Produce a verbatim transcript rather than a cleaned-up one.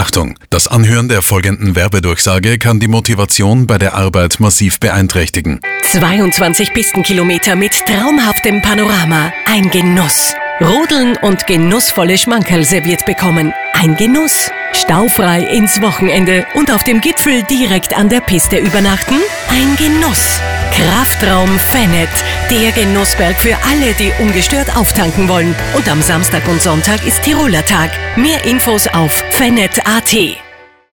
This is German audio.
Achtung, das Anhören der folgenden Werbedurchsage kann die Motivation bei der Arbeit massiv beeinträchtigen. zweiundzwanzig Pistenkilometer mit traumhaftem Panorama. Ein Genuss. Rodeln und genussvolle Schmankerl serviert bekommen. Ein Genuss. Staufrei ins Wochenende und auf dem Gipfel direkt an der Piste übernachten. Ein Genuss. Kraftraum Fennet. Der Genussberg für alle, die ungestört auftanken wollen. Und am Samstag und Sonntag ist Tiroler Tag. Mehr Infos auf fennet punkt at.